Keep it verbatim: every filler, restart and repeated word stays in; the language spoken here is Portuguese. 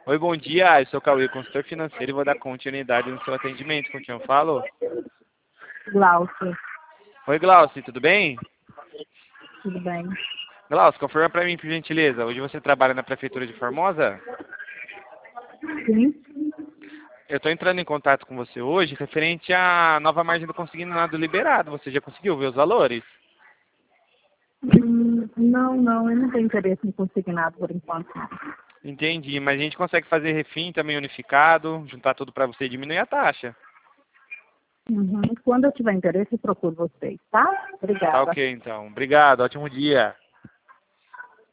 Oi, bom dia. Eu sou o Cauê, consultor financeiro, e vou dar continuidade no seu atendimento. Com quem eu falo? Glaucia, Oi, Glaucio, tudo bem? tudo bem? Glaucio, confirma para mim, por gentileza. Hoje você trabalha na Prefeitura de Formosa? Sim? Eu estou entrando em contato com você hoje referente à nova margem do consignado liberado. Você já conseguiu ver os valores? Hum, não, não, eu não tenho interesse em consignado por enquanto. Não. Entendi, mas a gente consegue fazer refim também unificado, juntar tudo para você e diminuir a taxa. Uhum. Quando eu tiver interesse, eu procuro vocês, tá? Tá Obrigada. ok, então. Obrigado, ótimo dia.